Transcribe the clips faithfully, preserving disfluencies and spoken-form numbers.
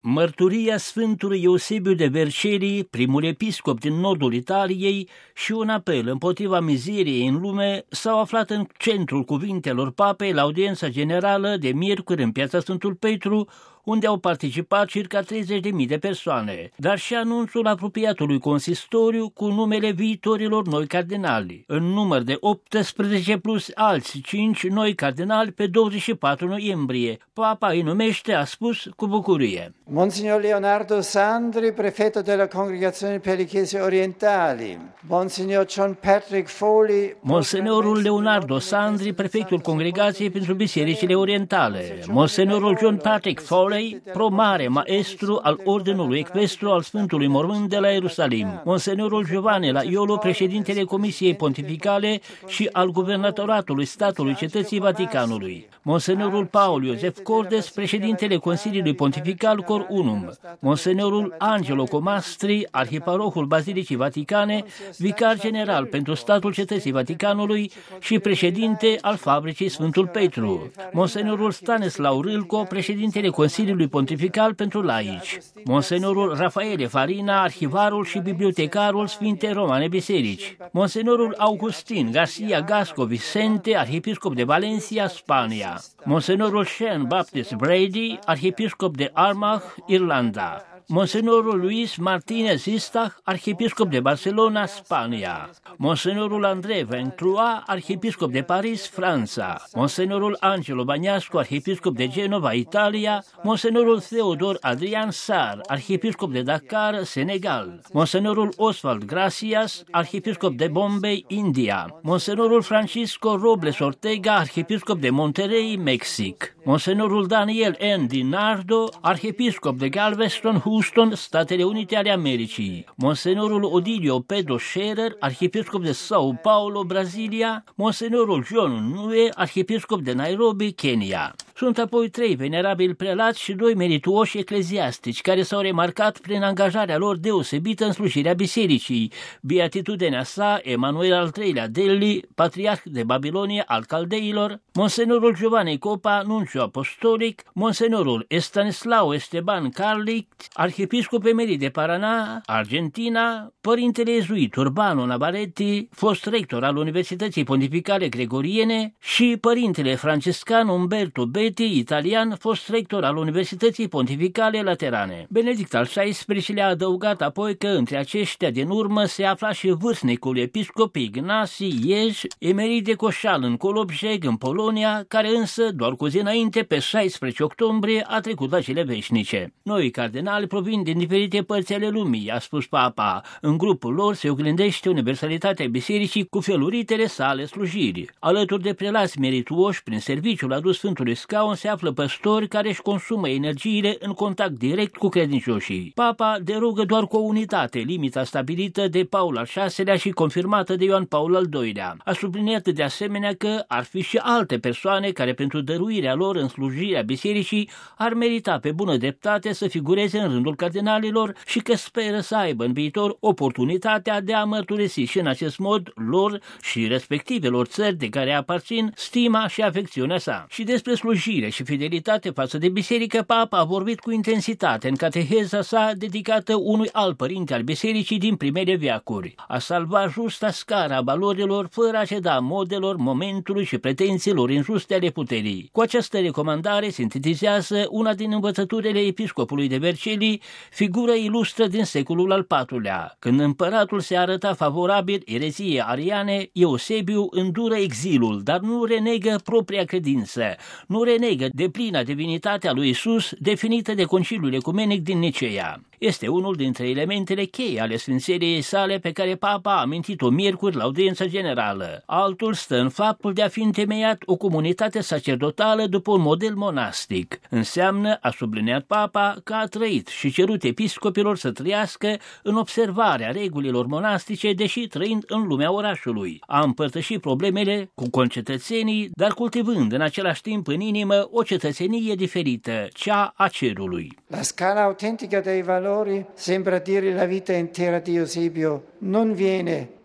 Mărturia Sfântului Eusebiu de Vercelli, primul episcop din nordul Italiei, și un apel împotriva mizeriei în lume s-au aflat în centrul cuvintelor papei la audiența generală de miercuri în Piața Sfântul Petru, unde au participat circa treizeci de mii de persoane, dar și anunțul apropiatului consistoriu cu numele viitorilor noi cardinali, în număr de optsprezece plus alți cinci noi cardinali pe douăzeci și patru noiembrie. Papa îi numește, a spus, cu bucurie. Monsignor Leonardo Sandri, prefetto della Congregazione per le Chiese Orientali. Monsignor John Patrick Foley, Monsenorul Leonardo Sandri, prefectul Congregației pentru Bisericile Orientale. Monsenorul John Patrick Foley, pro-mare maestru al Ordinului Equestru al Sfântului Mormânt de la Ierusalim. Monsenorul Giovanni Laiolo, președintele Comisiei Pontificale și al Guvernatoratului Statului Cetății Vaticanului. Monsenorul Paul Iosef Cordes, președintele Consiliului Pontifical Cor Unum. Monsenorul Angelo Comastri, arhiparohul Bazilicii Vaticane, vicar general pentru Statul Cetății Vaticanului și președinte al Fabricii Sfântul Petru. Monsenorul Stanislau Râlco, președintele Consiliului Pontifical pentru Laici. Monsenorul Rafaele Farina, arhivarul și bibliotecarul Sfinte Romane Biserici. Monsenorul Augustin Garcia Gasco Vicente, arhiepiscop de Valencia, Spania. Monsenorul Sean Baptist Brady, arhiepiscop de Armagh, Irlanda. Monsenorul Luis Martinez Istach, arhiepiscop de Barcelona, Spania. Monsenorul André Ventrua, arhiepiscop de Paris, Franța. Monsenorul Angelo Bagnasco, arhiepiscop de Genova, Italia. Monsenorul Theodor Adrian Sar, arhiepiscop de Dakar, Senegal. Monsenorul Oswald Gracias, arhiepiscop de Bombay, India. Monsenorul Francisco Robles Ortega, arhiepiscop de Monterrey, Mexic. Monsenorul Daniel N. Dinardo, arhiepiscop de Galveston, Houston, Statele Unite ale Americii. Monsenorul Odilio Pedro Scherer, arhiepiscop de São Paulo, Brazilia. Monsenorul John Nue, arhiepiscop de Nairobi, Kenya. Sunt apoi trei venerabili prelați și doi merituoși ecleziastici care s-au remarcat prin angajarea lor deosebită în slujirea bisericii. Beatitudinea sa, Emanuel al treilea Delli, patriarh de Babilonia al Caldeilor, Monsenorul Giovanni Copa, nunțiu apostolic, Monsenorul Estanislao Esteban Carlic, arhiepiscop emerit de Paraná, Argentina, părintele ezuit Urbano Navarrete, fost rector al Universității Pontificale Gregoriene, și părintele franciscan Umberto Betti, italian, fost rector al Universității Pontificale Laterane. Benedict al șaisprezecelea-lea a adăugat apoi că între aceștia din urmă se afla și vârstnicul episcop Ignații Iej, emerit de Coșal în Kolobrzeg, în Polonia, care însă, doar cu zi înainte, pe șaisprezece octombrie, a trecut la cele veșnice. Noi cardinali provin din diferite părți ale lumii, a spus Papa. În grupul lor se oglindește universalitatea bisericii cu feluritele sale slujiri. Alături de prelați merituoși prin serviciul adus Sfântului Scaun se află păstori care își consumă energiile în contact direct cu credincioșii. Papa derogă doar cu o unitate, limita stabilită de Paul al șaselea și confirmată de Ioan Paul al doilea. A subliniat de asemenea că ar fi și alte persoane care pentru dăruirea lor în slujirea bisericii ar merita pe bună dreptate să figureze în rândul cardinalilor și că speră să aibă în viitor oportunitatea de a mărturisi și în acest mod lor și respectivelor țări de care aparțin stima și afecțiunea sa. Și despre slujire și fidelitate față de biserică, Papa a vorbit cu intensitate în cateheza sa dedicată unui alt părinte al bisericii din primele veacuri. A salva justa scara valorilor fără a ceda modelor, momentului și pretențiilor injuste ale puterii. Cu această recomandare sintetizează una din învățăturile episcopului de Vercelli, figură ilustră din secolul al patrulea. Când împăratul se arăta favorabil ereziei ariane, Eusebiu îndură exilul, dar nu renegă propria credință, nu renegă deplina divinitatea lui Isus definită de Conciliul Ecumenic din Niceea. Este unul dintre elementele cheie ale sfințeniei sale pe care Papa a amintit-o miercuri la audiența generală. Altul stă în faptul de a fi întemeiat o comunitate sacerdotală după un model monastic. Înseamnă, a subliniat Papa, că a trăit și cerut episcopilor să trăiască în observarea regulilor monastice, deși trăind în lumea orașului. A împărtășit problemele cu concetățenii, dar cultivând în același timp în inimă o cetățenie diferită, cea a cerului. La scala autentica dei valori, sembra dire la vita intera di Eusebio, non viene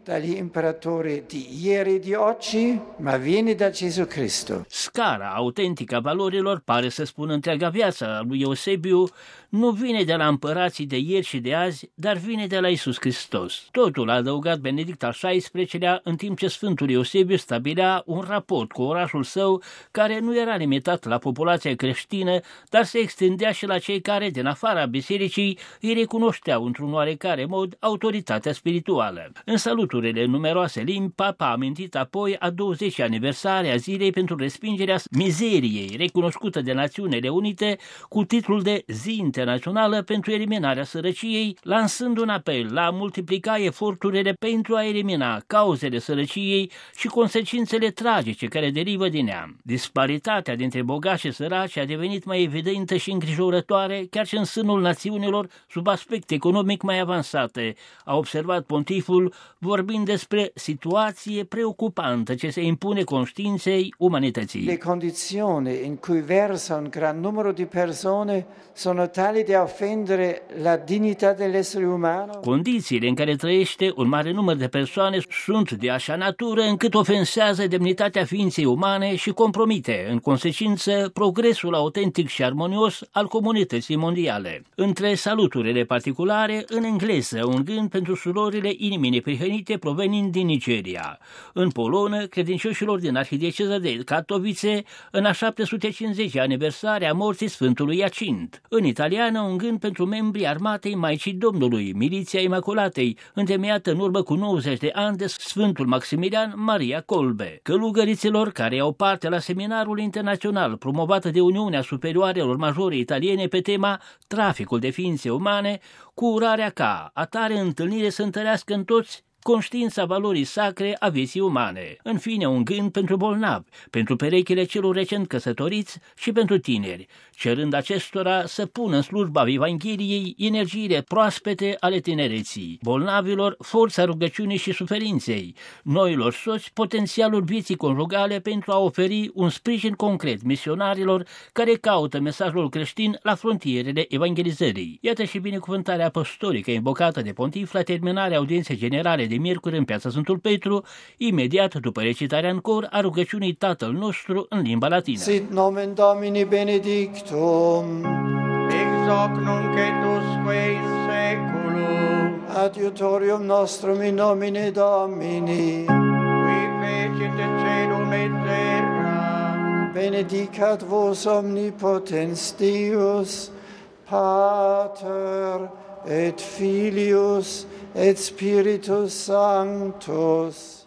dagli imperatori di ieri e di oggi, ma viene da Gesù Cristo. Scara autentică a valorilor, pare să spună întreaga viață a lui Eusebiu, nu vine de la împărații de ieri și de azi, dar vine de la Iisus Hristos. Totul a adăugat Benedict al șaisprezecelea-lea, în timp ce Sfântul Eusebiu stabilea un raport cu orașul său care nu era limitat la populația creștină, dar se extindea și la cei care, din afara bisericii, îi recunoșteau într-un oarecare mod autoritatea spirituală. În saluturile numeroase limbi, Papa a amintit apoi a douăzecea aniversare a zilei pentru respingerea mizeriei, recunoscută de Națiunile Unite cu titlul de Zi Internațională pentru eliminarea sărăciei, lansând un apel la a multiplica eforturile pentru a elimina cauzele sărăciei și consecințele tragice care derivă din ea. Disparitatea dintre bogați și săraci a devenit mai evidentă și îngrijorătoare chiar și în sânul națiunilor sub aspecte economic mai avansate, a observat pontiful, vorbind despre situație preocupantă ce se impune conștiinței umanității. Le condizioni in cui versa un gran numero di persone sono tali da offendere la dignità dell'essere umano. Condițiile în care trăiește un mare număr de persoane sunt de așa natură încât ofensează demnitatea ființei umane și compromite, în consecință, progresul autentic și armonios al comunității mondiale. Între saluturile particulare, în engleză, un gând pentru surorile inimii neprihănite provenind din Nigeria. În polonă, credincioșilor din arhidieceza de Katowice, în a șapte sute cincizecea aniversare a morții Sfântului Iacint. În italiană, un gând pentru membrii armatei Maicii Domnului, Miliția Imaculatei, întemeiată în urmă cu nouăzeci de ani de Sfântul Maximilian Maria Kolbe. Călugăriților care iau parte la seminarul internațional promovat de Uniunea Superioarelor Majore Italiene pe tema Traficul de ființe umane, cu urarea ca atare întâlnire să întărească în toți conștiința valorii sacre a vieții umane. În fine, un gând pentru bolnavi, pentru perechile celor recent căsătoriți și pentru tineri, cerând acestora să pună în slujba Evangheliei energiile proaspete ale tinereții, bolnavilor forța rugăciunii și suferinței, noilor soți potențialul vieții conjugale pentru a oferi un sprijin concret misionarilor care caută mesajul creștin la frontierele evangelizării. Iată și binecuvântarea apostolică invocată de pontif la terminarea audienței generale de miercuri în Piața Sfântul Petru, imediat după recitarea în cor a rugăciunii Tatăl nostru în limba latină. Sit nomen Domini benedictum, ex hoc nunc et usque in seculum, adiutorium nostrum in nomine Domini, qui fecit caelum et terra, benedicat vos omnipotens Deus, Pater et Filius et Spiritus Sanctus.